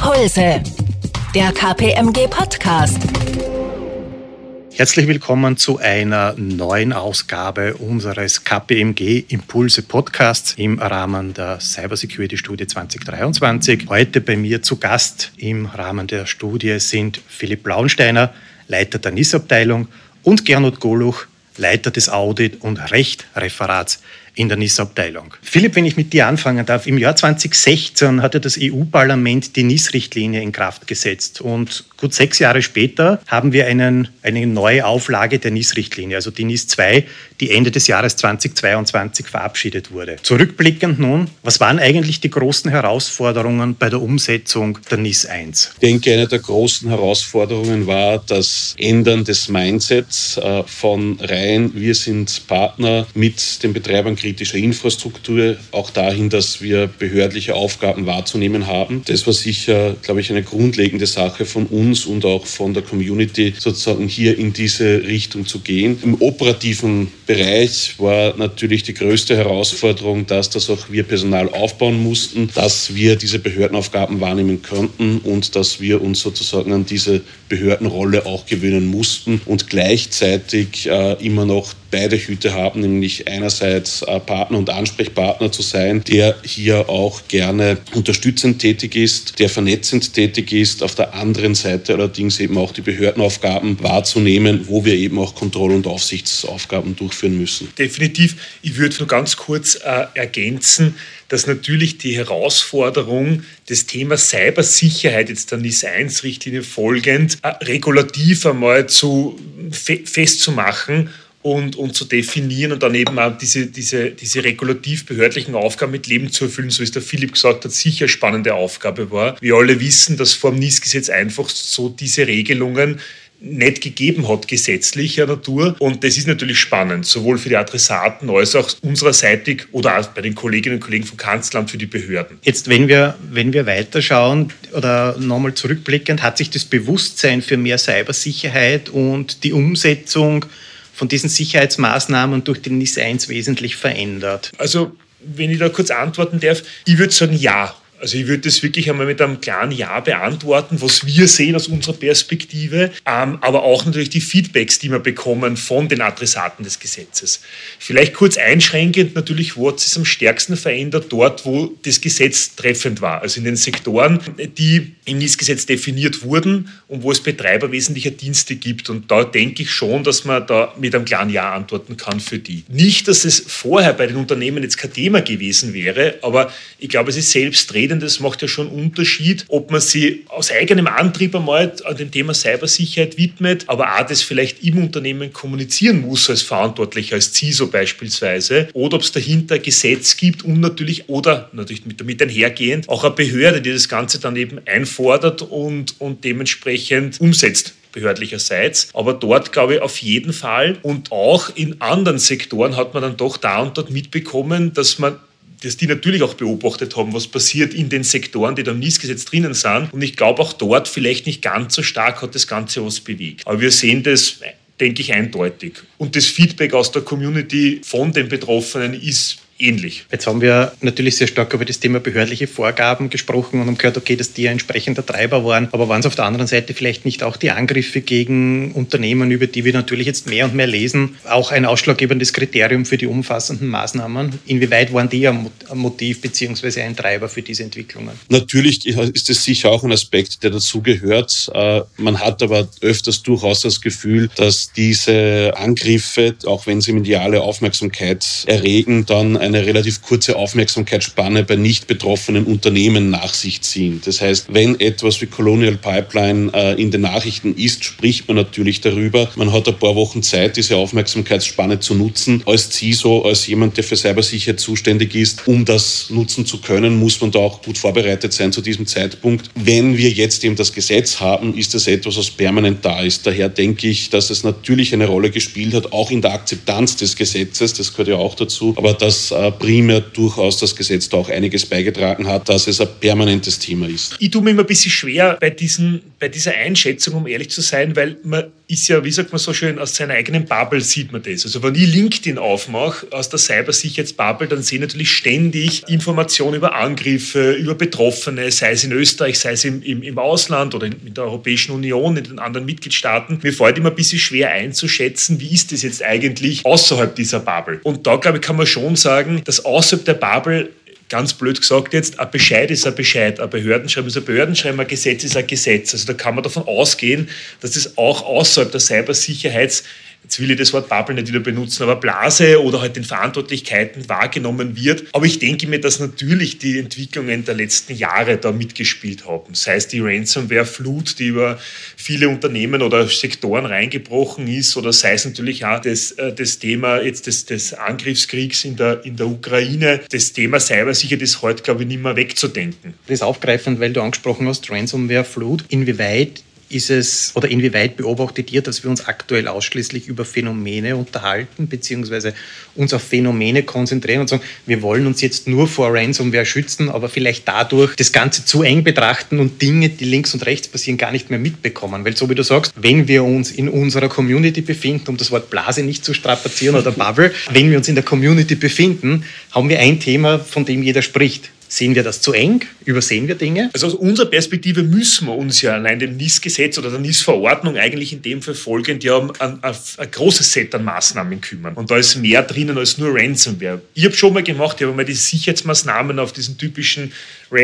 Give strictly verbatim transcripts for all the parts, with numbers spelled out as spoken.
Impulse, der K P M G Podcast. Herzlich willkommen zu einer neuen Ausgabe unseres K P M G Impulse Podcasts im Rahmen der Cybersecurity-Studie zwanzig dreiundzwanzig. Heute bei mir zu Gast im Rahmen der Studie sind Philipp Blauensteiner, Leiter der N I S-Abteilung, und Gernot Goluch, Leiter des Audit- und Recht-Referats in der N I S-Abteilung. Philipp, wenn ich mit dir anfangen darf, im Jahr zwanzig sechzehn hat ja das E U-Parlament die N I S-Richtlinie in Kraft gesetzt und gut sechs Jahre später haben wir einen, eine neue Auflage der N I S-Richtlinie, also die N I S zwei, die Ende des Jahres zwanzig zweiundzwanzig verabschiedet wurde. Zurückblickend nun, was waren eigentlich die großen Herausforderungen bei der Umsetzung der N I S eins? Ich denke, eine der großen Herausforderungen war das Ändern des Mindsets äh, von rein, wir sind Partner mit den Betreibern kritischer Infrastruktur, auch dahin, dass wir behördliche Aufgaben wahrzunehmen haben. Das war sicher, glaube ich, eine grundlegende Sache von uns und auch von der Community, sozusagen hier in diese Richtung zu gehen. Im operativen Bereich war natürlich die größte Herausforderung, dass das auch wir Personal aufbauen mussten, dass wir diese Behördenaufgaben wahrnehmen konnten und dass wir uns sozusagen an diese Behördenrolle auch gewöhnen mussten und gleichzeitig äh, immer noch beide Hüte haben, nämlich einerseits äh, Partner und Ansprechpartner zu sein, der hier auch gerne unterstützend tätig ist, der vernetzend tätig ist, auf der anderen Seite allerdings eben auch die Behördenaufgaben wahrzunehmen, wo wir eben auch Kontroll- und Aufsichtsaufgaben durchführen müssen. Definitiv. Ich würde nur ganz kurz äh, ergänzen, dass natürlich die Herausforderung des Themas Cybersicherheit, jetzt der N I S eins Richtlinie folgend, äh, regulativ einmal zu fe- festzumachen und, und zu definieren und dann eben auch diese, diese, diese regulativ-behördlichen Aufgaben mit Leben zu erfüllen, so wie es der Philipp gesagt hat, sicher eine spannende Aufgabe war. Wir alle wissen, dass vor dem N I S-Gesetz einfach so diese Regelungen nicht gegeben hat, gesetzlicher Natur. Und das ist natürlich spannend, sowohl für die Adressaten als auch unsererseitig oder auch bei den Kolleginnen und Kollegen vom Kanzleramt für die Behörden. Jetzt, wenn wir, wenn wir weiterschauen oder nochmal zurückblickend, hat sich das Bewusstsein für mehr Cybersicherheit und die Umsetzung von diesen Sicherheitsmaßnahmen durch den N I S eins wesentlich verändert? Also, wenn ich da kurz antworten darf, ich würde sagen, ja. Also ich würde das wirklich einmal mit einem klaren Ja beantworten, was wir sehen aus unserer Perspektive, ähm, aber auch natürlich die Feedbacks, die wir bekommen von den Adressaten des Gesetzes. Vielleicht kurz einschränkend, natürlich, wo hat es sich am stärksten verändert? Dort, wo das Gesetz treffend war, also in den Sektoren, die im N I S-Gesetz definiert wurden und wo es Betreiber wesentlicher Dienste gibt. Und da denke ich schon, dass man da mit einem klaren Ja antworten kann für die. Nicht, dass es vorher bei den Unternehmen jetzt kein Thema gewesen wäre, aber ich glaube, es ist selbstredend. Das macht ja schon einen Unterschied, ob man sich aus eigenem Antrieb einmal an dem Thema Cybersicherheit widmet, aber auch das vielleicht im Unternehmen kommunizieren muss als Verantwortlicher, als C I S O beispielsweise, oder ob es dahinter ein Gesetz gibt und natürlich, oder natürlich mit, damit einhergehend, auch eine Behörde, die das Ganze dann eben einfordert und, und dementsprechend umsetzt. Behördlicherseits, aber dort glaube ich auf jeden Fall und auch in anderen Sektoren hat man dann doch da und dort mitbekommen, dass man dass die natürlich auch beobachtet haben, was passiert in den Sektoren, die da im N I S-Gesetz drinnen sind. Und ich glaube, auch dort vielleicht nicht ganz so stark hat das Ganze was bewegt. Aber wir sehen das, denke ich, eindeutig. Und das Feedback aus der Community von den Betroffenen ist ähnlich. Jetzt haben wir natürlich sehr stark über das Thema behördliche Vorgaben gesprochen und haben gehört, okay, dass die ein entsprechender Treiber waren. Aber waren es auf der anderen Seite vielleicht nicht auch die Angriffe gegen Unternehmen, über die wir natürlich jetzt mehr und mehr lesen, auch ein ausschlaggebendes Kriterium für die umfassenden Maßnahmen? Inwieweit waren die ein Motiv bzw. ein Treiber für diese Entwicklungen? Natürlich ist es sicher auch ein Aspekt, der dazugehört. Man hat aber öfters durchaus das Gefühl, dass diese Angriffe, auch wenn sie mediale Aufmerksamkeit erregen, dann ein eine relativ kurze Aufmerksamkeitsspanne bei nicht betroffenen Unternehmen nach sich ziehen. Das heißt, wenn etwas wie Colonial Pipeline äh, in den Nachrichten ist, spricht man natürlich darüber. Man hat ein paar Wochen Zeit, diese Aufmerksamkeitsspanne zu nutzen. Als C I S O, als jemand, der für Cybersicherheit zuständig ist, um das nutzen zu können, muss man da auch gut vorbereitet sein zu diesem Zeitpunkt. Wenn wir jetzt eben das Gesetz haben, ist das etwas, was permanent da ist. Daher denke ich, dass es natürlich eine Rolle gespielt hat, auch in der Akzeptanz des Gesetzes, das gehört ja auch dazu, aber dass äh, primär durchaus das Gesetz da auch einiges beigetragen hat, dass es ein permanentes Thema ist. Ich tue mir immer ein bisschen schwer bei, diesen, bei dieser Einschätzung, um ehrlich zu sein, weil man ist ja, wie sagt man so schön, aus seiner eigenen Bubble sieht man das. Also wenn ich LinkedIn aufmache, aus der Cybersicherheitsbubble, dann sehe ich natürlich ständig Informationen über Angriffe, über Betroffene, sei es in Österreich, sei es im, im, im Ausland oder in, in der Europäischen Union, in den anderen Mitgliedstaaten. Mir fällt immer ein bisschen schwer einzuschätzen, wie ist das jetzt eigentlich außerhalb dieser Bubble. Und da, glaube ich, kann man schon sagen, dass außerhalb der Bubble, ganz blöd gesagt jetzt, ein Bescheid ist ein Bescheid, ein Behördenschreiben ist ein Behördenschreiben, ein Gesetz ist ein Gesetz. Also da kann man davon ausgehen, dass das auch außerhalb der Cybersicherheits, jetzt will ich das Wort Bubble nicht wieder benutzen, aber Blase oder halt den Verantwortlichkeiten wahrgenommen wird. Aber ich denke mir, dass natürlich die Entwicklungen der letzten Jahre da mitgespielt haben. Sei es die Ransomware-Flut, die über viele Unternehmen oder Sektoren reingebrochen ist, oder sei es natürlich auch das, das Thema jetzt des, des Angriffskriegs in der, in der Ukraine. Das Thema Cybersicherheit ist heute, glaube ich, nicht mehr wegzudenken. Das ist aufgreifend, weil du angesprochen hast, Ransomware-Flut. Inwieweit ist es, oder inwieweit beobachtet ihr, dass wir uns aktuell ausschließlich über Phänomene unterhalten, beziehungsweise uns auf Phänomene konzentrieren und sagen, wir wollen uns jetzt nur vor Ransomware schützen, aber vielleicht dadurch das Ganze zu eng betrachten und Dinge, die links und rechts passieren, gar nicht mehr mitbekommen. Weil so wie du sagst, wenn wir uns in unserer Community befinden, um das Wort Blase nicht zu strapazieren oder Bubble, wenn wir uns in der Community befinden, haben wir ein Thema, von dem jeder spricht. Sehen wir das zu eng? Übersehen wir Dinge? Also aus unserer Perspektive müssen wir uns ja allein dem N I S-Gesetz oder der N I S-Verordnung eigentlich in dem Fall folgend ja um ein, ein, ein großes Set an Maßnahmen kümmern. Und da ist mehr drinnen als nur Ransomware. Ich habe schon mal gemacht, ich habe mal die Sicherheitsmaßnahmen auf diesen typischen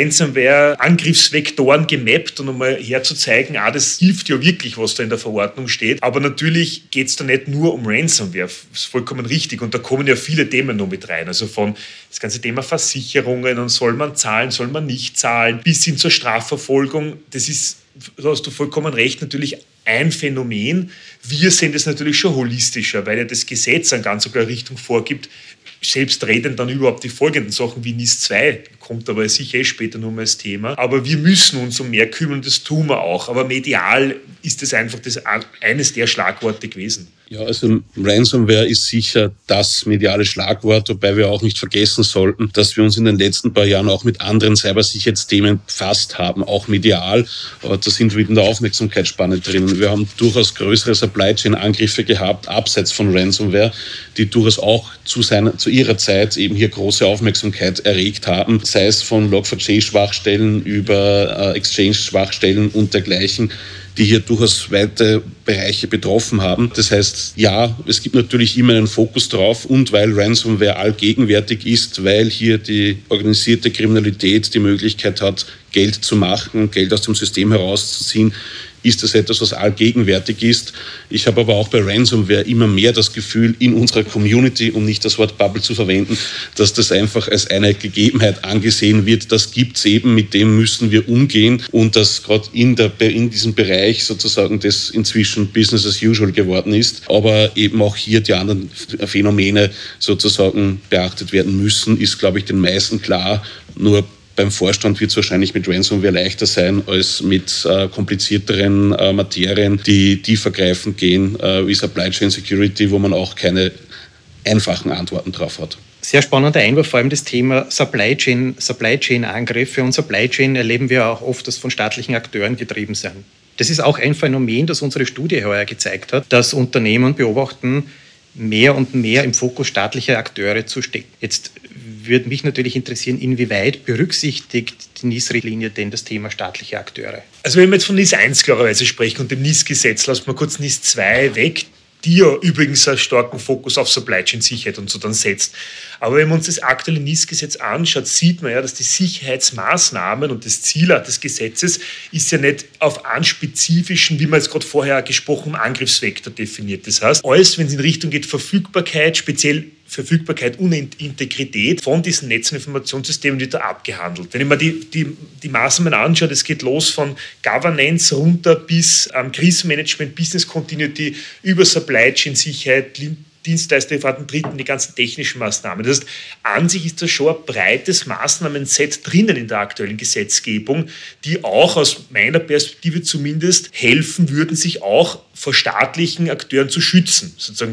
Ransomware-Angriffsvektoren gemappt und um mal herzuzeigen, ah, das hilft ja wirklich, was da in der Verordnung steht. Aber natürlich geht es da nicht nur um Ransomware. Das ist vollkommen richtig. Und da kommen ja viele Themen noch mit rein. Also von das ganze Thema Versicherungen und soll man zahlen, soll man nicht zahlen, bis hin zur Strafverfolgung. Das ist, da hast du vollkommen recht, natürlich ein Phänomen. Wir sehen das natürlich schon holistischer, weil ja das Gesetz eine ganz klare Richtung vorgibt. Selbstredend dann überhaupt die folgenden Sachen wie N I S zwei, kommt aber sicher eh später nochmal als Thema. Aber wir müssen uns um mehr kümmern, das tun wir auch. Aber medial ist das einfach das eines der Schlagworte gewesen. Ja, also Ransomware ist sicher das mediale Schlagwort, wobei wir auch nicht vergessen sollten, dass wir uns in den letzten paar Jahren auch mit anderen Cybersicherheitsthemen befasst haben, auch medial. Aber da sind wir in der Aufmerksamkeitsspanne drin. Wir haben durchaus größere Supply-Chain-Angriffe gehabt, abseits von Ransomware, die durchaus auch zu, seiner, zu ihrer Zeit eben hier große Aufmerksamkeit erregt haben, sei es von Log four j Schwachstellen über äh, Exchange-Schwachstellen und dergleichen, die hier durchaus weite Bereiche betroffen haben. Das heißt, ja, es gibt natürlich immer einen Fokus drauf und weil Ransomware allgegenwärtig ist, weil hier die organisierte Kriminalität die Möglichkeit hat, Geld zu machen, Geld aus dem System herauszuziehen, ist das etwas, was allgegenwärtig ist. Ich habe aber auch bei Ransomware immer mehr das Gefühl, in unserer Community, um nicht das Wort Bubble zu verwenden, dass das einfach als eine Gegebenheit angesehen wird. Das gibt es eben, mit dem müssen wir umgehen und dass gerade in, der, in diesem Bereich sozusagen das inzwischen Business as usual geworden ist, aber eben auch hier die anderen Phänomene sozusagen beachtet werden müssen, ist, glaube ich, den meisten klar. Nur beim Vorstand wird es wahrscheinlich mit Ransomware leichter sein als mit äh, komplizierteren äh, Materien, die tiefergreifend gehen, äh, wie Supply Chain Security, wo man auch keine einfachen Antworten drauf hat. Sehr spannender Einwurf, vor allem das Thema Supply Chain, Supply Chain Angriffe. Und Supply Chain erleben wir auch oft, dass von staatlichen Akteuren getrieben sind. Das ist auch ein Phänomen, das unsere Studie heuer gezeigt hat, dass Unternehmen beobachten, mehr und mehr im Fokus staatlicher Akteure zu stecken. Jetzt würde mich natürlich interessieren, inwieweit berücksichtigt die N I S-Richtlinie denn das Thema staatliche Akteure? Also wenn wir jetzt von N I S eins klarerweise sprechen und dem N I S-Gesetz, lassen wir kurz N I S zwei weg, die ja übrigens einen starken Fokus auf Supply Chain Sicherheit und so dann setzt. Aber wenn man uns das aktuelle N I S-Gesetz anschaut, sieht man ja, dass die Sicherheitsmaßnahmen und das Ziel des Gesetzes ist ja nicht auf einen spezifischen, wie man jetzt gerade vorher gesprochen haben, Angriffsvektor definiert. Das heißt, alles, wenn es in Richtung geht, Verfügbarkeit, speziell Verfügbarkeit und Integrität von diesen Netz- und Informationssystemen wird da abgehandelt. Wenn ich mir die, die, die Maßnahmen anschaue, das geht los von Governance runter bis ähm, Krisenmanagement, Business Continuity, über Supply Chain Sicherheit, Dienstleister, Dritten, die ganzen technischen Maßnahmen. Das heißt, an sich ist da schon ein breites Maßnahmenset drinnen in der aktuellen Gesetzgebung, die auch aus meiner Perspektive zumindest helfen würden, sich auch vor staatlichen Akteuren zu schützen. Sozusagen,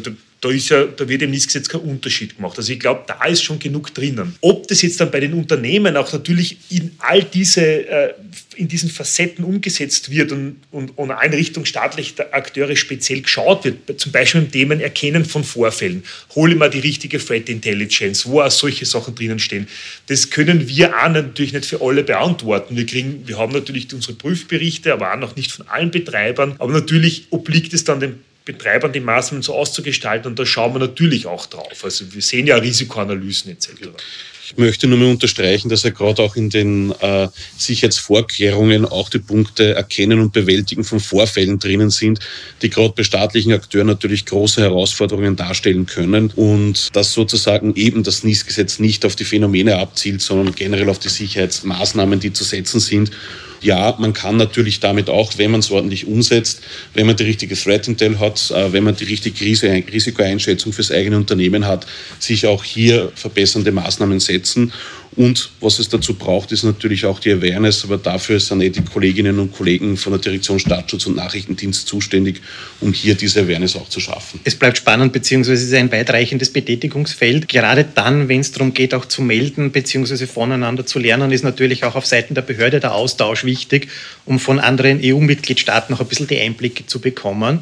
da, ist ja, da wird im N I S-Gesetz kein Unterschied gemacht. Also ich glaube, da ist schon genug drinnen. Ob das jetzt dann bei den Unternehmen auch natürlich in all diese, äh, in diesen Facetten umgesetzt wird und, und, und in Richtung staatlicher Akteure speziell geschaut wird, zum Beispiel im Themen Erkennen von Vorfällen, hole mal die richtige Threat Intelligence, wo auch solche Sachen drinnen stehen. Das können wir auch natürlich nicht für alle beantworten. Wir, kriegen, wir haben natürlich unsere Prüfberichte, aber auch noch nicht von allen Betreibern. Aber natürlich obliegt es dann den Betreibern, die Maßnahmen so auszugestalten, und da schauen wir natürlich auch drauf. Also wir sehen ja Risikoanalysen et cetera. Ich möchte nur mal unterstreichen, dass ja gerade auch in den äh, Sicherheitsvorkehrungen auch die Punkte Erkennen und Bewältigen von Vorfällen drinnen sind, die gerade bei staatlichen Akteuren natürlich große Herausforderungen darstellen können, und dass sozusagen eben das N I S-Gesetz nicht auf die Phänomene abzielt, sondern generell auf die Sicherheitsmaßnahmen, die zu setzen sind. Ja, man kann natürlich damit auch, wenn man es ordentlich umsetzt, wenn man die richtige Threat Intel hat, wenn man die richtige Risikoeinschätzung fürs eigene Unternehmen hat, sich auch hier verbessernde Maßnahmen setzen. Und was es dazu braucht, ist natürlich auch die Awareness, aber dafür sind eh die Kolleginnen und Kollegen von der Direktion Staatsschutz und Nachrichtendienst zuständig, um hier diese Awareness auch zu schaffen. Es bleibt spannend, beziehungsweise es ist ein weitreichendes Betätigungsfeld. Gerade dann, wenn es darum geht, auch zu melden, beziehungsweise voneinander zu lernen, ist natürlich auch auf Seiten der Behörde der Austausch wichtig, um von anderen E U-Mitgliedstaaten noch ein bisschen die Einblicke zu bekommen.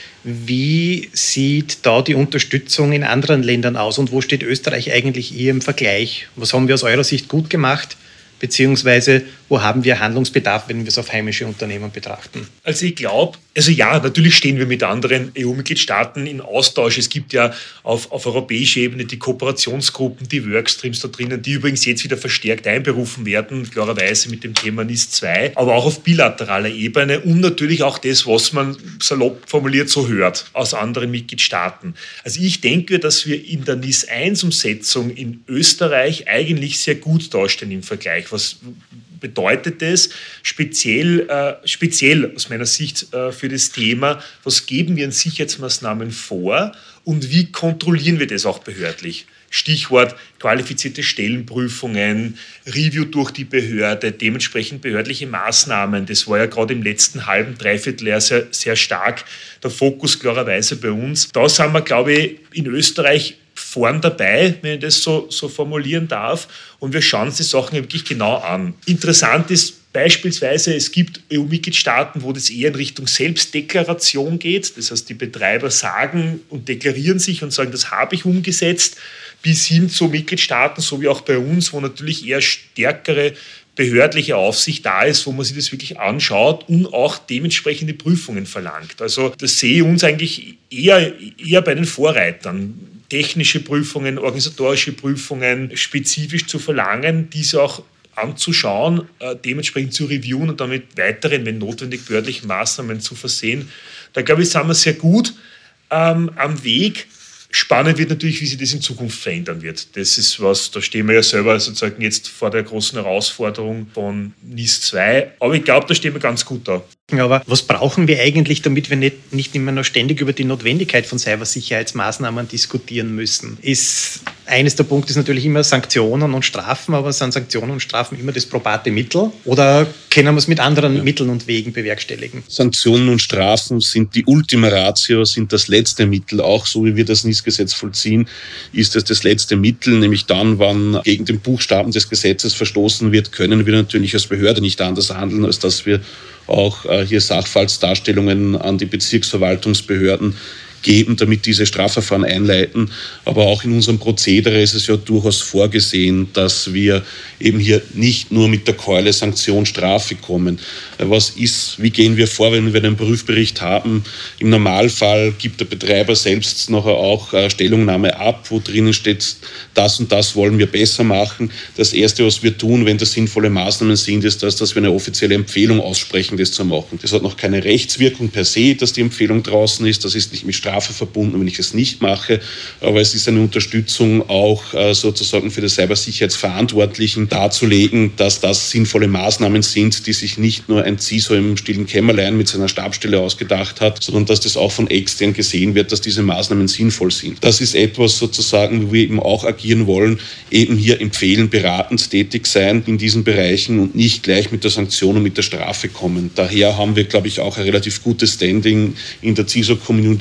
Wie sieht da die Unterstützung in anderen Ländern aus und wo steht Österreich eigentlich hier im Vergleich? Was haben wir aus eurer Sicht gut gemacht, beziehungsweise wo haben wir Handlungsbedarf, wenn wir es auf heimische Unternehmen betrachten? Also ich glaube, also ja, natürlich stehen wir mit anderen E U-Mitgliedstaaten in Austausch. Es gibt ja auf, auf europäischer Ebene die Kooperationsgruppen, die Workstreams da drinnen, die übrigens jetzt wieder verstärkt einberufen werden, klarerweise mit dem Thema N I S zwei, aber auch auf bilateraler Ebene und natürlich auch das, was man salopp formuliert so hört aus anderen Mitgliedstaaten. Also ich denke, dass wir in der N I S eins Umsetzung in Österreich eigentlich sehr gut dastehen im Vergleich. Was bedeutet das speziell, äh, speziell aus meiner Sicht äh, für das Thema, was geben wir an Sicherheitsmaßnahmen vor und wie kontrollieren wir das auch behördlich? Stichwort qualifizierte Stellenprüfungen, Review durch die Behörde, dementsprechend behördliche Maßnahmen. Das war ja gerade im letzten halben, Dreivierteljahr sehr, sehr stark der Fokus klarerweise bei uns. Da sind wir, glaube ich, in Österreich vorn dabei, wenn ich das so, so formulieren darf. Und wir schauen uns die Sachen wirklich genau an. Interessant ist beispielsweise, es gibt E U-Mitgliedstaaten, wo das eher in Richtung Selbstdeklaration geht. Das heißt, die Betreiber sagen und deklarieren sich und sagen, das habe ich umgesetzt, bis hin zu Mitgliedstaaten, so wie auch bei uns, wo natürlich eher stärkere behördliche Aufsicht da ist, wo man sich das wirklich anschaut und auch dementsprechende Prüfungen verlangt. Also das sehe ich uns eigentlich eher, eher bei den Vorreitern. Technische Prüfungen, organisatorische Prüfungen spezifisch zu verlangen, diese auch anzuschauen, äh, dementsprechend zu reviewen und damit weiteren, wenn notwendig, behördlichen Maßnahmen zu versehen. Da glaube ich, sind wir sehr gut ähm, am Weg. Spannend wird natürlich, wie sich das in Zukunft verändern wird. Das ist was, da stehen wir ja selber sozusagen jetzt vor der großen Herausforderung von N I S zwei. Aber ich glaube, da stehen wir ganz gut da. Aber was brauchen wir eigentlich, damit wir nicht, nicht immer noch ständig über die Notwendigkeit von Cybersicherheitsmaßnahmen diskutieren müssen? Ist, eines der Punkte ist natürlich immer Sanktionen und Strafen, aber sind Sanktionen und Strafen immer das probate Mittel? Oder können wir es mit anderen ja. Mitteln und Wegen bewerkstelligen? Sanktionen und Strafen sind die Ultima Ratio, sind das letzte Mittel. Auch so wie wir das N I S-Gesetz vollziehen, ist es das letzte Mittel. Nämlich dann, wann gegen den Buchstaben des Gesetzes verstoßen wird, können wir natürlich als Behörde nicht anders handeln, als dass wir auch äh, hier Sachverhaltsdarstellungen an die Bezirksverwaltungsbehörden geben, damit diese Strafverfahren einleiten. Aber auch in unserem Prozedere ist es ja durchaus vorgesehen, dass wir eben hier nicht nur mit der Keule Sanktion, Strafe kommen. Was ist, wie gehen wir vor, wenn wir einen Prüfbericht haben? Im Normalfall gibt der Betreiber selbst nachher auch eine Stellungnahme ab, wo drinnen steht, das und das wollen wir besser machen. Das Erste, was wir tun, wenn das sinnvolle Maßnahmen sind, ist das, dass wir eine offizielle Empfehlung aussprechen, das zu machen. Das hat noch keine Rechtswirkung per se, dass die Empfehlung draußen ist. Das ist nicht mit Strafe verbunden, wenn ich es nicht mache. Aber es ist eine Unterstützung auch äh, sozusagen für die Cybersicherheitsverantwortlichen darzulegen, dass das sinnvolle Maßnahmen sind, die sich nicht nur ein C I S O im stillen Kämmerlein mit seiner Stabsstelle ausgedacht hat, sondern dass das auch von extern gesehen wird, dass diese Maßnahmen sinnvoll sind. Das ist etwas sozusagen, wo wir eben auch agieren wollen, eben hier empfehlen, beratend tätig sein in diesen Bereichen und nicht gleich mit der Sanktion und mit der Strafe kommen. Daher haben wir, glaube ich, auch ein relativ gutes Standing in der C I S O-Community bei den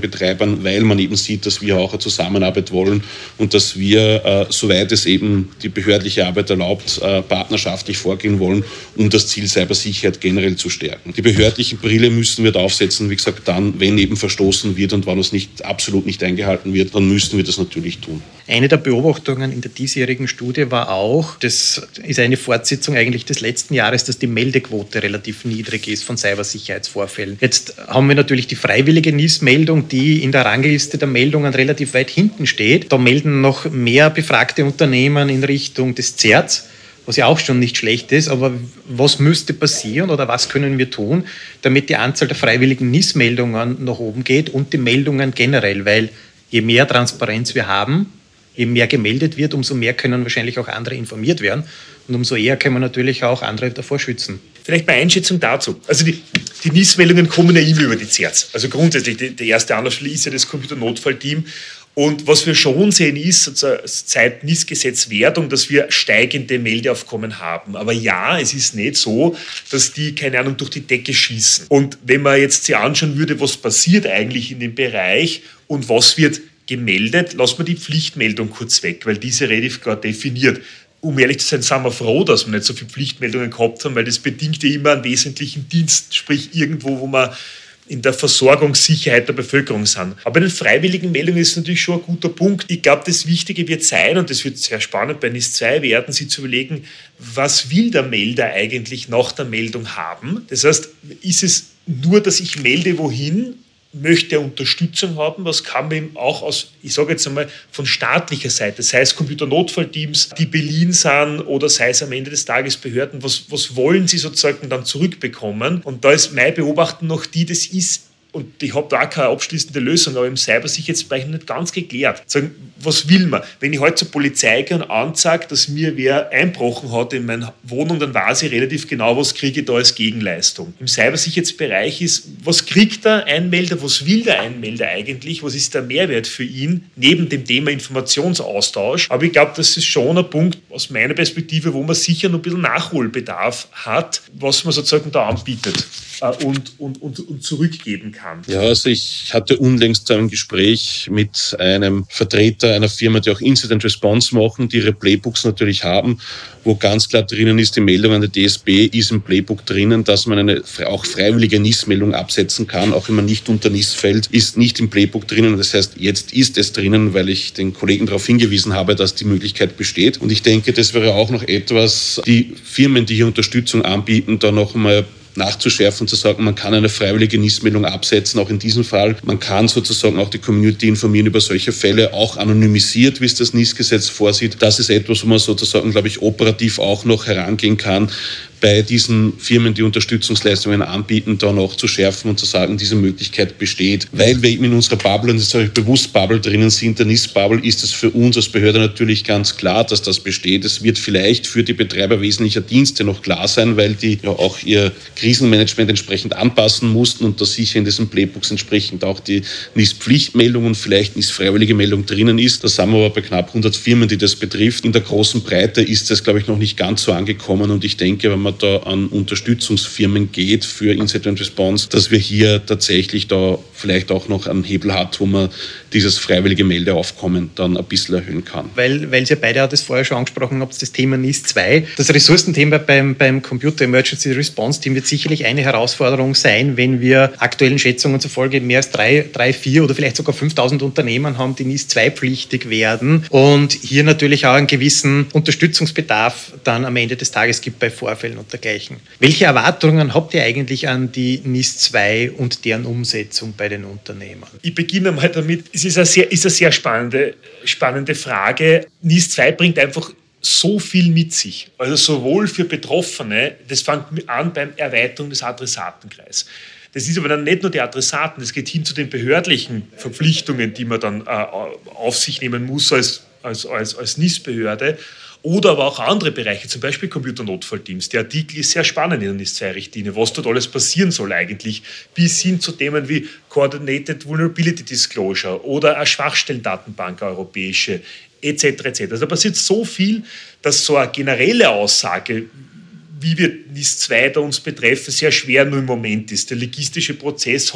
Betreibern, weil man eben sieht, dass wir auch eine Zusammenarbeit wollen und dass wir, äh, soweit es eben die behördliche Arbeit erlaubt, äh, partnerschaftlich vorgehen wollen, um das Ziel Cybersicherheit generell zu stärken. Die behördliche Brille müssen wir da aufsetzen, wie gesagt, dann, wenn eben verstoßen wird und wenn es nicht, absolut nicht eingehalten wird, dann müssen wir das natürlich tun. Eine der Beobachtungen in der diesjährigen Studie war auch, das ist eine Fortsetzung eigentlich des letzten Jahres, dass die Meldequote relativ niedrig ist von Cybersicherheitsvorfällen. Jetzt haben wir natürlich die freiwillige N I S-Meldung, die in der Rangliste der Meldungen relativ weit hinten steht. Da melden noch mehr befragte Unternehmen in Richtung des C E R Ts, was ja auch schon nicht schlecht ist. Aber was müsste passieren oder was können wir tun, damit die Anzahl der freiwilligen N I S-Meldungen nach oben geht und die Meldungen generell? Weil je mehr Transparenz wir haben, je mehr gemeldet wird, umso mehr können wahrscheinlich auch andere informiert werden und umso eher können wir natürlich auch andere davor schützen. Vielleicht mal Einschätzung dazu. Also die, die N I S-Meldungen kommen ja immer über die C E R Ts. Also grundsätzlich, die, die erste Anlaufstelle ist ja das Computernotfallteam. Und was wir schon sehen ist, seit N I S-Gesetzwerdung, dass wir steigende Meldeaufkommen haben. Aber ja, es ist nicht so, dass die, keine Ahnung, durch die Decke schießen. Und wenn man jetzt sich anschauen würde, was passiert eigentlich in dem Bereich und was wird gemeldet, lassen wir die Pflichtmeldung kurz weg, weil diese relativ klar definiert. Um ehrlich zu sein, sind wir froh, dass wir nicht so viele Pflichtmeldungen gehabt haben, weil das bedingt ja immer einen wesentlichen Dienst, sprich irgendwo, wo wir in der Versorgungssicherheit der Bevölkerung sind. Aber bei den freiwilligen Meldungen ist natürlich schon ein guter Punkt. Ich glaube, das Wichtige wird sein, und das wird sehr spannend bei N I S zwei werden, sich zu überlegen, was will der Melder eigentlich nach der Meldung haben? Das heißt, ist es nur, dass ich melde, wohin? Möchte er Unterstützung haben, was kann man ihm auch aus, ich sage jetzt einmal, von staatlicher Seite, sei es Computernotfallteams, die Berlin sind oder sei es am Ende des Tages Behörden, was, was wollen sie sozusagen dann zurückbekommen? Und da ist meine Beobachtung noch die, das ist, und ich habe da auch keine abschließende Lösung, aber im Cybersicherheitsbereich nicht ganz geklärt. Sagen, was will man? Wenn ich heute zur Polizei gehe und anzeige, dass mir wer einbrochen hat in meine Wohnung, dann weiß ich relativ genau, was kriege ich da als Gegenleistung. Im Cybersicherheitsbereich ist, was kriegt der Einmelder, was will der Einmelder eigentlich, was ist der Mehrwert für ihn, neben dem Thema Informationsaustausch. Aber ich glaube, das ist schon ein Punkt aus meiner Perspektive, wo man sicher noch ein bisschen Nachholbedarf hat, was man sozusagen da anbietet und, und, und, und zurückgeben kann. Ja, also ich hatte unlängst ein Gespräch mit einem Vertreter einer Firma, die auch Incident Response machen, die ihre Playbooks natürlich haben, wo ganz klar drinnen ist, die Meldung an der D S B ist im Playbook drinnen, dass man eine auch freiwillige N I S-Meldung absetzen kann, auch wenn man nicht unter N I S fällt, ist nicht im Playbook drinnen. Das heißt, jetzt ist es drinnen, weil ich den Kollegen darauf hingewiesen habe, dass die Möglichkeit besteht. Und ich denke, das wäre auch noch etwas, die Firmen, die hier Unterstützung anbieten, da noch einmal nachzuschärfen und zu sagen, man kann eine freiwillige N I S-Meldung absetzen, auch in diesem Fall. Man kann sozusagen auch die Community informieren über solche Fälle, auch anonymisiert, wie es das N I S-Gesetz vorsieht. Das ist etwas, wo man sozusagen, glaube ich, operativ auch noch herangehen kann, bei diesen Firmen, die Unterstützungsleistungen anbieten, da noch zu schärfen und zu sagen, diese Möglichkeit besteht. Weil wir eben in unserer Bubble, und jetzt habe ich bewusst Bubble drinnen sind, der N I S-Bubble, ist es für uns als Behörde natürlich ganz klar, dass das besteht. Es wird vielleicht für die Betreiber wesentlicher Dienste noch klar sein, weil die ja auch ihr Krisenmanagement entsprechend anpassen mussten und da sicher in diesen Playbooks entsprechend auch die N I S-Pflichtmeldung und vielleicht N I S-freiwillige Meldung drinnen ist. Da sind wir aber bei knapp hundert Firmen, die das betrifft. In der großen Breite ist das, glaube ich, noch nicht ganz so angekommen und ich denke, wenn man da an Unterstützungsfirmen geht für Incident Response, dass wir hier tatsächlich da vielleicht auch noch einen Hebel hat, wo man dieses freiwillige Meldeaufkommen dann ein bisschen erhöhen kann. Weil, weil Sie beide das vorher schon angesprochen habt, das Thema N I S zwei. Das Ressourcenthema beim, beim Computer Emergency Response Team wird sicherlich eine Herausforderung sein, wenn wir aktuellen Schätzungen zufolge mehr als drei, drei, vier oder vielleicht sogar fünftausend Unternehmen haben, die N I S zwei pflichtig werden und hier natürlich auch einen gewissen Unterstützungsbedarf dann am Ende des Tages gibt bei Vorfällen und dergleichen. Welche Erwartungen habt ihr eigentlich an die N I S zwei und deren Umsetzung bei den Unternehmen? Ich beginne mal damit, es ist eine sehr, ist eine sehr spannende, spannende Frage. N I S zwei bringt einfach so viel mit sich. Also sowohl für Betroffene, das fängt an beim Erweiterung des Adressatenkreises. Das ist aber dann nicht nur die Adressaten, das geht hin zu den behördlichen Verpflichtungen, die man dann äh, auf sich nehmen muss als, als, als, als N I S-Behörde. Oder aber auch andere Bereiche, zum Beispiel Computernotfallteams. Der Artikel ist sehr spannend in der N I S zwei Richtlinie, was dort alles passieren soll eigentlich, bis hin zu Themen wie Coordinated Vulnerability Disclosure oder eine Schwachstellendatenbank, eine europäische, et cetera et cetera. Also da passiert so viel, dass so eine generelle Aussage, wie wir N I S zwei da uns betreffen, sehr schwer nur im Moment ist. Der logistische Prozess hat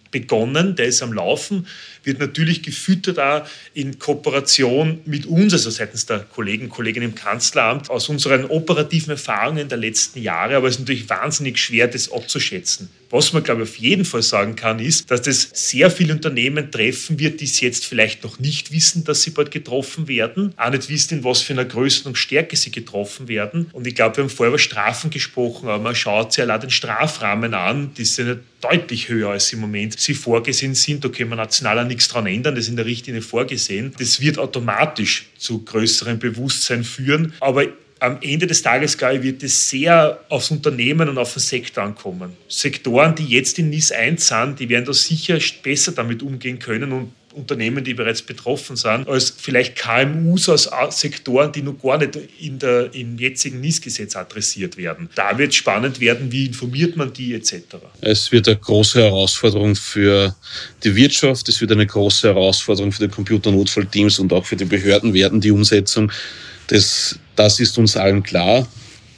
begonnen, der ist am Laufen, wird natürlich gefüttert auch in Kooperation mit uns, also seitens der Kollegen und Kolleginnen im Kanzleramt, aus unseren operativen Erfahrungen der letzten Jahre, aber es ist natürlich wahnsinnig schwer, das abzuschätzen. Was man, glaube ich, auf jeden Fall sagen kann, ist, dass das sehr viele Unternehmen treffen wird, die es jetzt vielleicht noch nicht wissen, dass sie bald getroffen werden, auch nicht wissen, in was für einer Größe und Stärke sie getroffen werden. Und ich glaube, wir haben vorher über Strafen gesprochen, aber man schaut sich allein den Strafrahmen an, die sind ja deutlich höher, als im Moment sie vorgesehen sind. Da können wir national auch nichts dran ändern, das ist in der Richtlinie vorgesehen. Das wird automatisch zu größerem Bewusstsein führen, aber am Ende des Tages, glaube ich, wird es sehr aufs Unternehmen und auf den Sektor ankommen. Sektoren, die jetzt in N I S eins sind, die werden da sicher besser damit umgehen können und Unternehmen, die bereits betroffen sind, als vielleicht K M Us aus Sektoren, die noch gar nicht in der, im jetzigen N I S-Gesetz adressiert werden. Da wird es spannend werden, wie informiert man die et cetera. Es wird eine große Herausforderung für die Wirtschaft, es wird eine große Herausforderung für die Computernotfallteams und auch für die Behörden werden, die Umsetzung. Das, das ist uns allen klar.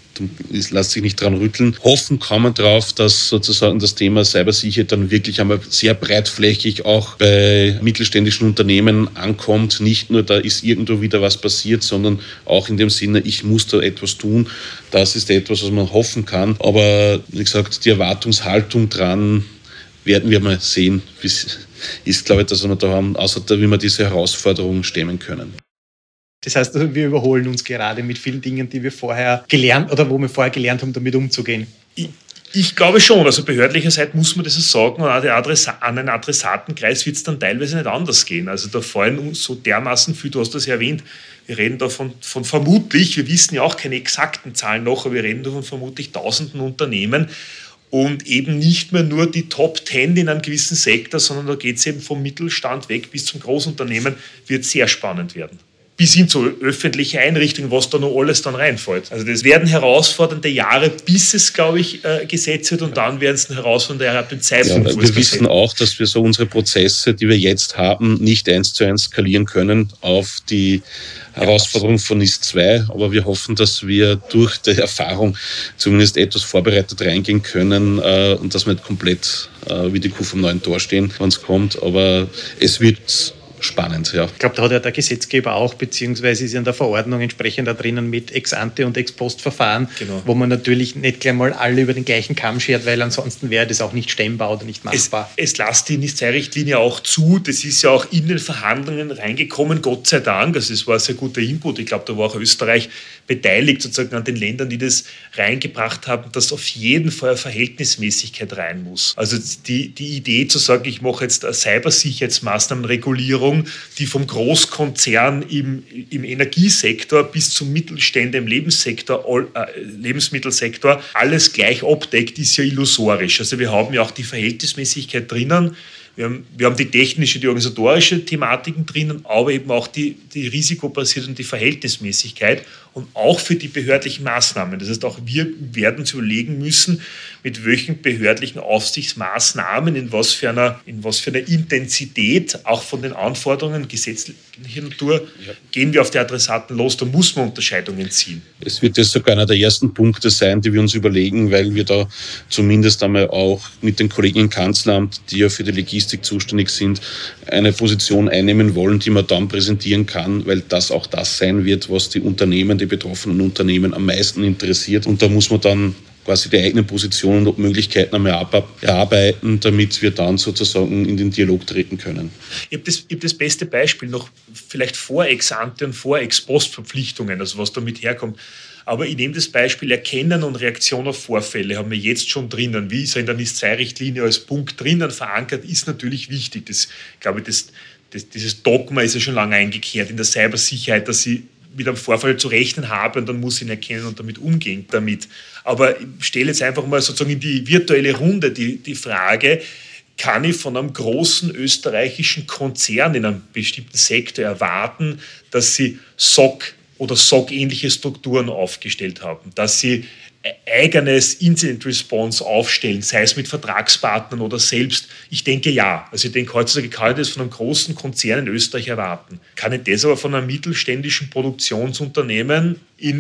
Es lässt sich nicht dran rütteln. Hoffen kann man darauf, dass sozusagen das Thema Cybersicherheit dann wirklich einmal sehr breitflächig auch bei mittelständischen Unternehmen ankommt. Nicht nur, da ist irgendwo wieder was passiert, sondern auch in dem Sinne, ich muss da etwas tun. Das ist etwas, was man hoffen kann. Aber wie gesagt, die Erwartungshaltung dran werden wir mal sehen. Ist, glaube ich, dass wir da haben, außer wie wir diese Herausforderungen stemmen können. Das heißt, wir überholen uns gerade mit vielen Dingen, die wir vorher gelernt oder wo wir vorher gelernt haben, damit umzugehen. Ich, ich glaube schon. Also behördlicherseits muss man das sagen. Und an einen Adressatenkreis wird es dann teilweise nicht anders gehen. Also da fallen so dermaßen viel, du hast das ja erwähnt, wir reden da von, von vermutlich, wir wissen ja auch keine exakten Zahlen noch, aber wir reden da von vermutlich tausenden Unternehmen. Und eben nicht mehr nur die Top Ten in einem gewissen Sektor, sondern da geht es eben vom Mittelstand weg bis zum Großunternehmen, wird sehr spannend werden. Bis hin zu öffentlichen Einrichtungen, was da noch alles dann reinfällt. Also das werden herausfordernde Jahre, bis es, glaube ich, äh, gesetzt wird und dann werden es herausfordernde Jahre ab dem Zeitpunkt, ja, wo wir es wissen auch, dass wir so unsere Prozesse, die wir jetzt haben, nicht eins zu eins skalieren können auf die Herausforderung von N I S zwei, aber wir hoffen, dass wir durch die Erfahrung zumindest etwas vorbereitet reingehen können äh, und dass wir nicht komplett äh, wie die Kuh vom neuen Tor stehen, wenn es kommt, aber es wird spannend, ja. Ich glaube, da hat ja der Gesetzgeber auch, beziehungsweise ist ja in der Verordnung entsprechend da drinnen mit Ex-Ante- und Ex-Post-Verfahren, genau, wo man natürlich nicht gleich mal alle über den gleichen Kamm schert, weil ansonsten wäre das auch nicht stemmbar oder nicht machbar. Es, es lässt die N I S zwei Richtlinie auch zu, das ist ja auch in den Verhandlungen reingekommen, Gott sei Dank, also es war ein sehr guter Input, ich glaube, da war auch Österreich beteiligt, sozusagen an den Ländern, die das reingebracht haben, dass auf jeden Fall eine Verhältnismäßigkeit rein muss. Also die, die Idee zu sagen, ich mache jetzt eine Cybersicherheitsmaßnahmenregulierung, die vom Großkonzern im, im Energiesektor bis zum Mittelständler im Lebenssektor, äh, Lebensmittelsektor alles gleich abdeckt, ist ja illusorisch. Also wir haben ja auch die Verhältnismäßigkeit drinnen. Wir haben, wir haben die technische, die organisatorische Thematiken drinnen, aber eben auch die, die risikobasierte und die Verhältnismäßigkeit und auch für die behördlichen Maßnahmen. Das heißt, auch wir werden uns überlegen müssen, mit welchen behördlichen Aufsichtsmaßnahmen, in was für einer, in was für einer Intensität, auch von den Anforderungen gesetzlicher Natur, ja, gehen wir auf die Adressaten los. Da muss man Unterscheidungen ziehen. Es wird das sogar einer der ersten Punkte sein, die wir uns überlegen, weil wir da zumindest einmal auch mit den Kollegen im Kanzleramt, die ja für die Logistik zuständig sind, eine Position einnehmen wollen, die man dann präsentieren kann, weil das auch das sein wird, was die Unternehmen, die betroffenen Unternehmen am meisten interessiert. Und da muss man dann quasi die eigenen Positionen und Möglichkeiten einmal erarbeiten, damit wir dann sozusagen in den Dialog treten können. Ich habe das, ich hab das beste Beispiel noch vielleicht vor Ex-Ante und vor Ex-Post-Verpflichtungen, also was damit herkommt. Aber ich nehme das Beispiel Erkennen und Reaktion auf Vorfälle, haben wir jetzt schon drinnen. Wie ist er in der N I S zwei Richtlinie als Punkt drinnen verankert, ist natürlich wichtig. Das, ich glaube, das, das, dieses Dogma ist ja schon lange eingekehrt in der Cybersicherheit, dass sie mit einem Vorfall zu rechnen habe und dann muss ich ihn erkennen und damit umgehen damit. Aber ich stelle jetzt einfach mal sozusagen in die virtuelle Runde die, die Frage, kann ich von einem großen österreichischen Konzern in einem bestimmten Sektor erwarten, dass sie S O C oder S O C-ähnliche Strukturen aufgestellt haben, dass sie eigenes Incident Response aufstellen, sei es mit Vertragspartnern oder selbst? Ich denke ja. Also ich denke, heutzutage kann ich das von einem großen Konzern in Österreich erwarten. Kann ich das aber von einem mittelständischen Produktionsunternehmen in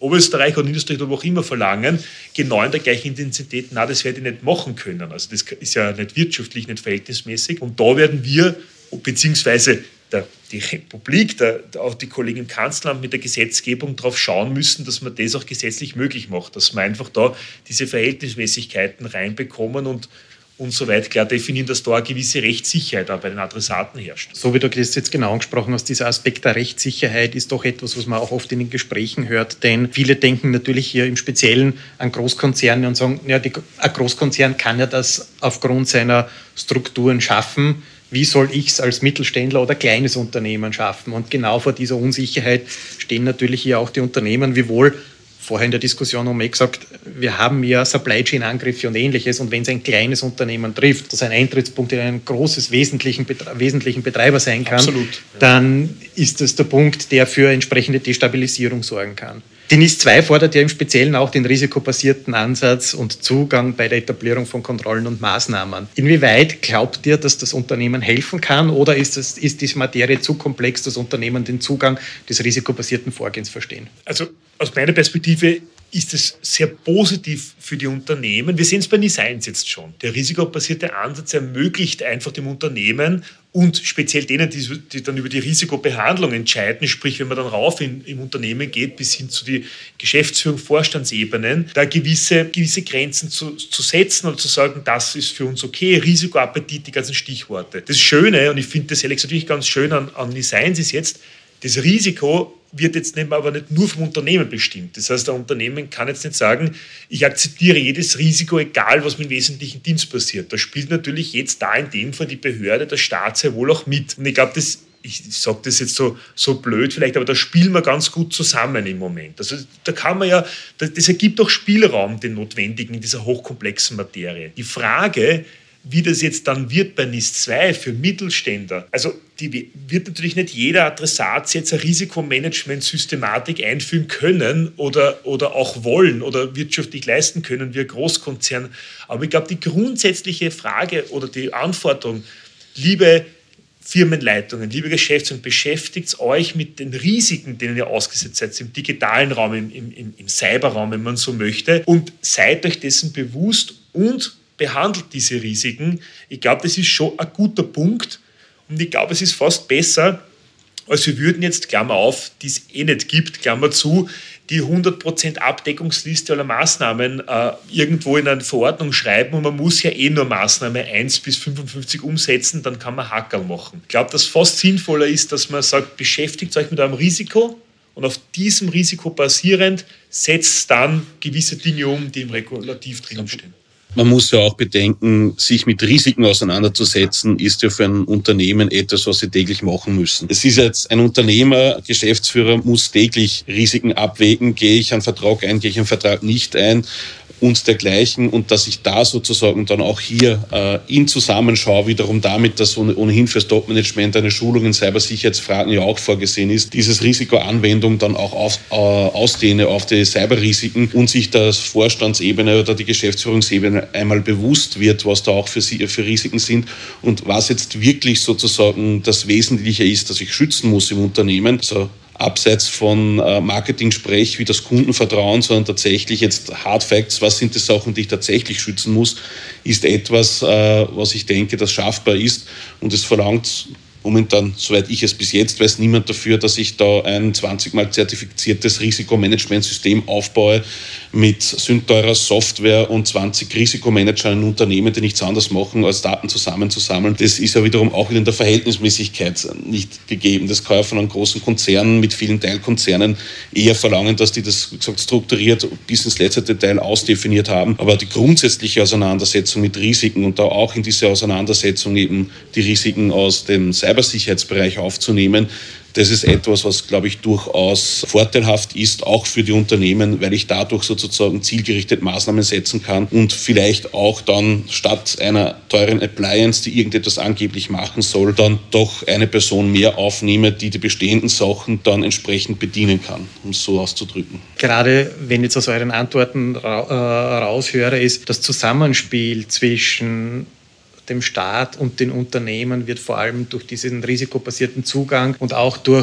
Oberösterreich oder Niederösterreich oder wo auch immer verlangen, genau in der gleichen Intensität, na, das werde ich nicht machen können. Also das ist ja nicht wirtschaftlich, nicht verhältnismäßig. Und da werden wir, beziehungsweise der, die Republik, der, auch die Kollegen im Kanzleramt mit der Gesetzgebung darauf schauen müssen, dass man das auch gesetzlich möglich macht, dass wir einfach da diese Verhältnismäßigkeiten reinbekommen und und so weit klar definieren, dass da eine gewisse Rechtssicherheit auch bei den Adressaten herrscht. So wie du das jetzt genau angesprochen hast, dieser Aspekt der Rechtssicherheit ist doch etwas, was man auch oft in den Gesprächen hört, denn viele denken natürlich hier im Speziellen an Großkonzerne und sagen, ja, die, ein Großkonzern kann ja das aufgrund seiner Strukturen schaffen. Wie soll ich es als Mittelständler oder kleines Unternehmen schaffen? Und genau vor dieser Unsicherheit stehen natürlich hier auch die Unternehmen, wiewohl vorher in der Diskussion haben wir gesagt, wir haben ja Supply Chain Angriffe und Ähnliches und wenn es ein kleines Unternehmen trifft, das ein Eintrittspunkt in einen großes wesentlichen, Betre- wesentlichen Betreiber sein kann, Absolut, ja. Dann ist das der Punkt, der für entsprechende Destabilisierung sorgen kann. Die N I S zwei fordert ja im Speziellen auch den risikobasierten Ansatz und Zugang bei der Etablierung von Kontrollen und Maßnahmen. Inwieweit glaubt ihr, dass das Unternehmen helfen kann oder ist, das, ist diese Materie zu komplex, dass Unternehmen den Zugang des risikobasierten Vorgehens verstehen? Also aus meiner Perspektive ist es sehr positiv für die Unternehmen. Wir sehen es bei N I S eins jetzt schon. Der risikobasierte Ansatz ermöglicht einfach dem Unternehmen und speziell denen, die, die dann über die Risikobehandlung entscheiden, sprich, wenn man dann rauf in, im Unternehmen geht, bis hin zu die Geschäftsführung, Vorstandsebenen, da gewisse, gewisse Grenzen zu, zu setzen und zu sagen, das ist für uns okay, Risikoappetit, die ganzen Stichworte. Das Schöne, und ich finde das ehrlich gesagt ganz schön an, an N I S eins ist jetzt, das Risiko wird jetzt nicht, aber nicht nur vom Unternehmen bestimmt. Das heißt, der Unternehmen kann jetzt nicht sagen, ich akzeptiere jedes Risiko, egal was mit dem wesentlichen Dienst passiert. Da spielt natürlich jetzt da in dem Fall die Behörde, der Staat sehr wohl auch mit. Und ich glaube, das, ich sage das jetzt so, so blöd vielleicht, aber da spielen wir ganz gut zusammen im Moment. Also da kann man ja, das ergibt auch Spielraum, den notwendigen in dieser hochkomplexen Materie. Die Frage, wie das jetzt dann wird bei N I S zwei für Mittelständler, also die wird natürlich nicht jeder Adressat jetzt eine Risikomanagement-Systematik einführen können oder, oder auch wollen oder wirtschaftlich leisten können wie ein Großkonzern. Aber ich glaube, die grundsätzliche Frage oder die Anforderung, liebe Firmenleitungen, liebe Geschäftsführung, beschäftigt euch mit den Risiken, denen ihr ausgesetzt seid, im digitalen Raum, im, im, im Cyberraum, wenn man so möchte, und seid euch dessen bewusst und behandelt diese Risiken. Ich glaube, das ist schon ein guter Punkt und ich glaube, es ist fast besser, als wir würden jetzt, Klammer auf, die es eh nicht gibt, Klammer zu, die hundert Prozent Abdeckungsliste aller Maßnahmen äh, irgendwo in eine Verordnung schreiben und man muss ja eh nur Maßnahme eins bis fünfundfünfzig umsetzen, dann kann man Hackerl machen. Ich glaube, dass fast sinnvoller ist, dass man sagt, beschäftigt euch mit eurem Risiko und auf diesem Risiko basierend setzt dann gewisse Dinge um, die im Regulativ drinnen stehen. Man muss ja auch bedenken, sich mit Risiken auseinanderzusetzen, ist ja für ein Unternehmen etwas, was sie täglich machen müssen. Es ist jetzt ein Unternehmer, Geschäftsführer muss täglich Risiken abwägen, gehe ich einen Vertrag ein, gehe ich einen Vertrag nicht ein und dergleichen, und dass ich da sozusagen dann auch hier äh, in Zusammenschau wiederum damit, dass ohnehin fürs Top-Management eine Schulung in Cybersicherheitsfragen ja auch vorgesehen ist, dieses Risikoanwendung dann auch auf, äh, ausdehne auf die Cyberrisiken und sich das Vorstandsebene oder die Geschäftsführungsebene einmal bewusst wird, was da auch für, sie, für Risiken sind und was jetzt wirklich sozusagen das Wesentliche ist, das ich schützen muss im Unternehmen. Also abseits von äh, Marketing-Sprech wie das Kundenvertrauen, sondern tatsächlich jetzt Hard Facts, was sind die Sachen, die ich tatsächlich schützen muss, ist etwas, äh, was ich denke, das schaffbar ist, und es verlangt momentan, soweit ich es bis jetzt weiß, niemand dafür, dass ich da ein zwanzigmal zertifiziertes Risikomanagementsystem aufbaue mit sündteurer Software und zwanzig Risikomanagern in Unternehmen, die nichts anderes machen, als Daten zusammenzusammeln. Das ist ja wiederum auch wieder in der Verhältnismäßigkeit nicht gegeben. Das kann ja von einem großen Konzern mit vielen Teilkonzernen eher verlangen, dass die das, wie gesagt, strukturiert bis ins letzte Detail ausdefiniert haben. Aber die grundsätzliche Auseinandersetzung mit Risiken und da auch in diese Auseinandersetzung eben die Risiken aus dem Cybersicherheitsbereich aufzunehmen, das ist etwas, was, glaube ich, durchaus vorteilhaft ist, auch für die Unternehmen, weil ich dadurch sozusagen zielgerichtet Maßnahmen setzen kann und vielleicht auch dann statt einer teuren Appliance, die irgendetwas angeblich machen soll, dann doch eine Person mehr aufnehme, die die bestehenden Sachen dann entsprechend bedienen kann, um es so auszudrücken. Gerade wenn ich jetzt aus euren Antworten ra- äh, raushöre, ist das Zusammenspiel zwischen dem Staat und den Unternehmen wird vor allem durch diesen risikobasierten Zugang und auch durch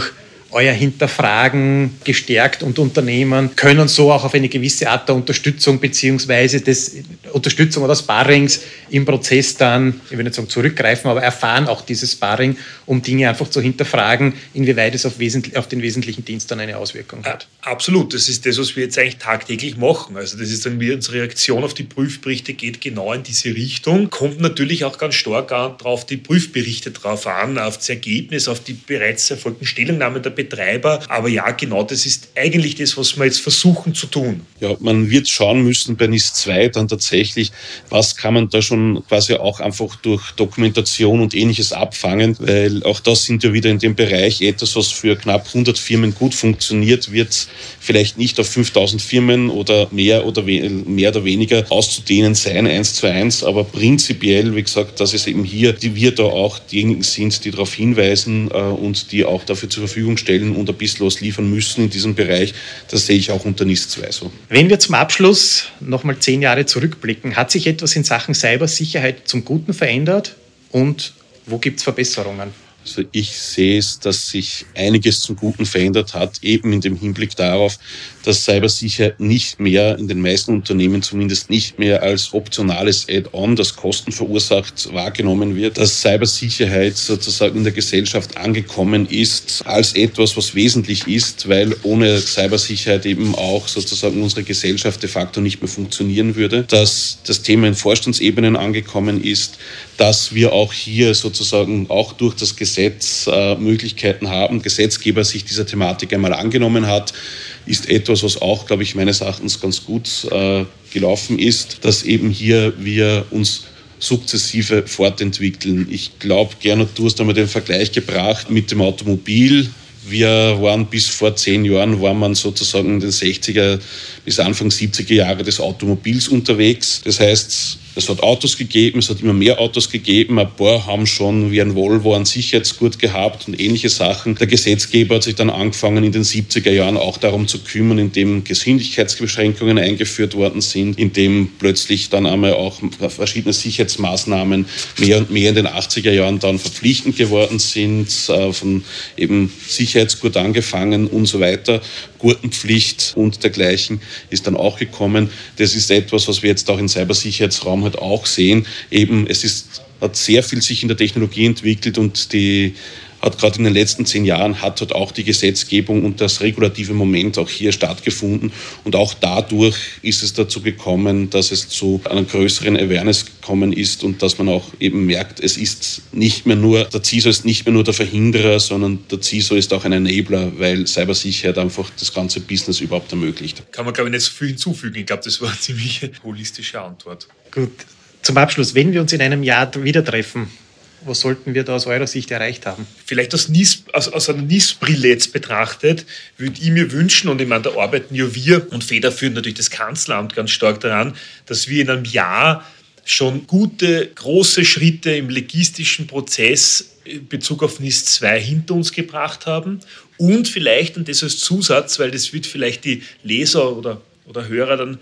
euer Hinterfragen gestärkt und Unternehmen können so auch auf eine gewisse Art der Unterstützung beziehungsweise des Unterstützung oder Sparrings im Prozess dann, ich will nicht sagen zurückgreifen, aber erfahren auch dieses Sparring, um Dinge einfach zu hinterfragen, inwieweit es auf, wesentlich, auf den wesentlichen Dienst dann eine Auswirkung hat. Absolut, das ist das, was wir jetzt eigentlich tagtäglich machen. Also das ist dann, wie unsere Reaktion auf die Prüfberichte geht genau in diese Richtung. Kommt natürlich auch ganz stark auf die Prüfberichte drauf an, auf das Ergebnis, auf die bereits erfolgten Stellungnahmen der Betreiber. Aber ja, genau das ist eigentlich das, was wir jetzt versuchen zu tun. Ja, man wird schauen müssen bei N I S zwei dann tatsächlich, was kann man da schon quasi auch einfach durch Dokumentation und Ähnliches abfangen, weil auch das sind ja wieder in dem Bereich etwas, was für knapp hundert Firmen gut funktioniert, wird vielleicht nicht auf fünftausend Firmen oder mehr oder we- mehr oder weniger auszudehnen sein, eins zu eins, aber prinzipiell, wie gesagt, dass es eben hier, die wir da auch diejenigen sind, die darauf hinweisen äh, und die auch dafür zur Verfügung stellen und ein bisschen was liefern müssen in diesem Bereich, das sehe ich auch unter N I S zwei so. Wenn wir zum Abschluss nochmal zehn Jahre zurückblicken, hat sich etwas in Sachen Cybersicherheit zum Guten verändert und wo gibt es Verbesserungen? Also ich sehe es, dass sich einiges zum Guten verändert hat, eben in dem Hinblick darauf, dass Cybersicherheit nicht mehr, in den meisten Unternehmen zumindest nicht mehr als optionales Add-on, das Kosten verursacht, wahrgenommen wird, dass Cybersicherheit sozusagen in der Gesellschaft angekommen ist als etwas, was wesentlich ist, weil ohne Cybersicherheit eben auch sozusagen unsere Gesellschaft de facto nicht mehr funktionieren würde, dass das Thema in Vorstandsebenen angekommen ist, dass wir auch hier sozusagen auch durch das Gesetz äh, Möglichkeiten haben, Gesetzgeber sich dieser Thematik einmal angenommen hat, ist etwas, was auch, glaube ich, meines Erachtens ganz gut äh, gelaufen ist, dass eben hier wir uns sukzessive fortentwickeln. Ich glaube, Gernot, du hast einmal den Vergleich gebracht mit dem Automobil. Wir waren bis vor zehn Jahren, war man sozusagen in den sechziger bis Anfang siebziger Jahre des Automobils unterwegs. Das heißt, es hat Autos gegeben, es hat immer mehr Autos gegeben. Ein paar haben schon wie ein Volvo einen Sicherheitsgurt gehabt und ähnliche Sachen. Der Gesetzgeber hat sich dann angefangen, in den siebziger Jahren auch darum zu kümmern, indem Geschwindigkeitsbeschränkungen eingeführt worden sind, indem plötzlich dann einmal auch verschiedene Sicherheitsmaßnahmen mehr und mehr in den achtziger Jahren dann verpflichtend geworden sind, von eben Sicherheitsgurt angefangen und so weiter. Gurtenpflicht und dergleichen ist dann auch gekommen. Das ist etwas, was wir jetzt auch im Cybersicherheitsraum halt auch sehen. Eben, es ist, hat sehr viel sich in der Technologie entwickelt und die hat gerade in den letzten zehn Jahren hat halt auch die Gesetzgebung und das regulative Moment auch hier stattgefunden. Und auch dadurch ist es dazu gekommen, dass es zu einer größeren Awareness gekommen ist und dass man auch eben merkt, es ist nicht mehr nur, der C I S O ist nicht mehr nur der Verhinderer, sondern der C I S O ist auch ein Enabler, weil Cybersicherheit einfach das ganze Business überhaupt ermöglicht. Kann man, glaube ich, nicht so viel hinzufügen. Ich glaube, das war eine ziemlich holistische Antwort. Gut, zum Abschluss, wenn wir uns in einem Jahr wieder treffen, was sollten wir da aus eurer Sicht erreicht haben? Vielleicht aus, N I S, aus, aus einer N I S-Brille jetzt betrachtet, würde ich mir wünschen, und ich meine, da arbeiten ja wir und federführend natürlich das Kanzleramt ganz stark daran, dass wir in einem Jahr schon gute, große Schritte im logistischen Prozess in Bezug auf N I S zwei hinter uns gebracht haben und vielleicht, und das als Zusatz, weil das wird vielleicht die Leser oder, oder Hörer dann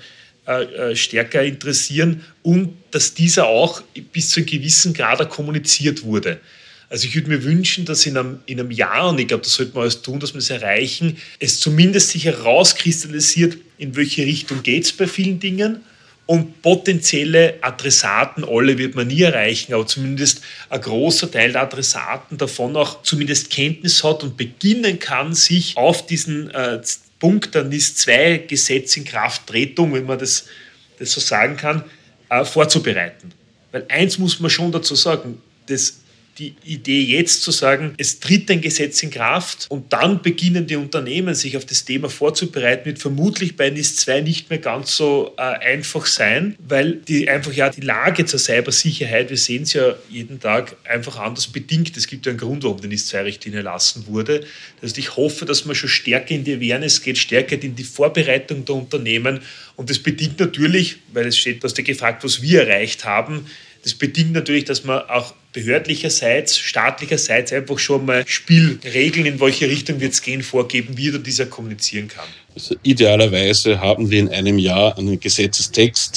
stärker interessieren und dass dieser auch bis zu einem gewissen Grad kommuniziert wurde. Also ich würde mir wünschen, dass in einem, in einem Jahr, und ich glaube, das sollte man alles tun, dass wir es erreichen, es zumindest sich herauskristallisiert, in welche Richtung geht es bei vielen Dingen und potenzielle Adressaten, alle wird man nie erreichen, aber zumindest ein großer Teil der Adressaten davon auch zumindest Kenntnis hat und beginnen kann, sich auf diesen äh, Punkt der N I S zwei Gesetz in Krafttretung, wenn man das, das so sagen kann, äh, vorzubereiten. Weil eins muss man schon dazu sagen, das, die Idee jetzt zu sagen, es tritt ein Gesetz in Kraft und dann beginnen die Unternehmen, sich auf das Thema vorzubereiten, wird vermutlich bei N I S zwei nicht mehr ganz so äh, einfach sein, weil die einfach ja die Lage zur Cybersicherheit, wir sehen es ja jeden Tag, einfach anders bedingt. Es gibt ja einen Grund, warum die N I S zwei Richtlinie erlassen wurde. Das heißt, ich hoffe, dass man schon stärker in die Awareness geht, stärker in die Vorbereitung der Unternehmen und das bedingt natürlich, weil es steht, dass der gefragt, was wir erreicht haben, das bedingt natürlich, dass man auch behördlicherseits, staatlicherseits einfach schon mal Spielregeln, in welche Richtung wird es gehen, vorgeben wird und dieser kommunizieren kann. Also idealerweise haben wir in einem Jahr einen Gesetzestext,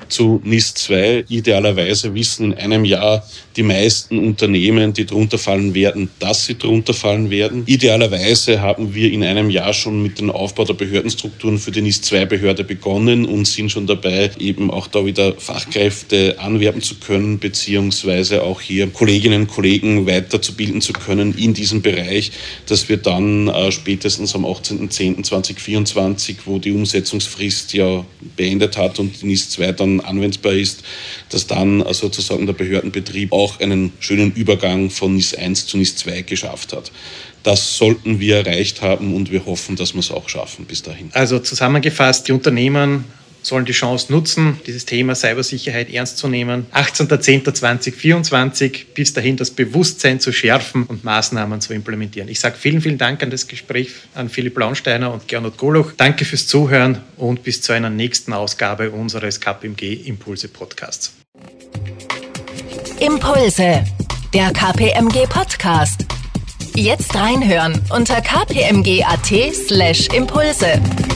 zu N I S zwei. Idealerweise wissen in einem Jahr die meisten Unternehmen, die drunter fallen werden, dass sie drunter fallen werden. Idealerweise haben wir in einem Jahr schon mit dem Aufbau der Behördenstrukturen für die N I S zwei Behörde begonnen und sind schon dabei, eben auch da wieder Fachkräfte anwerben zu können, beziehungsweise auch hier Kolleginnen und Kollegen weiterzubilden zu können in diesem Bereich, dass wir dann äh, spätestens am achtzehnten zehnten zweitausendvierundzwanzig, wo die Umsetzungsfrist ja beendet hat und die N I S zwei dann anwendbar ist, dass dann äh, sozusagen der Behördenbetrieb auch einen schönen Übergang von N I S eins zu N I S zwei geschafft hat. Das sollten wir erreicht haben und wir hoffen, dass wir es auch schaffen bis dahin. Also zusammengefasst, die Unternehmen sollen die Chance nutzen, dieses Thema Cybersicherheit ernst zu nehmen. achtzehnten zehnten zweitausendvierundzwanzig, bis dahin das Bewusstsein zu schärfen und Maßnahmen zu implementieren. Ich sage vielen, vielen Dank an das Gespräch an Philipp Launsteiner und Gernot Goloch. Danke fürs Zuhören und bis zu einer nächsten Ausgabe unseres K P M G Impulse Podcasts. Impulse, der K P M G Podcast. Jetzt reinhören unter k p m g punkt a t slash impulse.